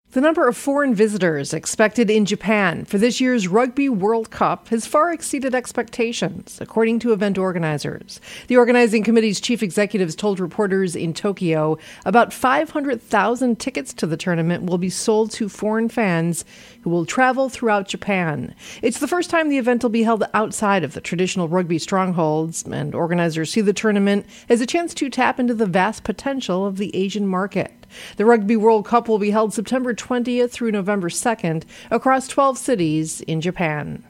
The number of foreign visitors expected in Japan for this year's Rugby World Cup has far exceeded expectations, according to event organizers. The organizing committee's chief executives told reporters in Tokyo about 500,000 tickets to the tournament will be sold to foreign fans who will travel throughout Japan. It's the first time the event will be held outside of the traditional rugby strongholds, and organizers see the tournament as a chance to tap into the vast potential of the Asian market. The Rugby World Cup will be held September 20th through November 2nd across 12 cities in Japan.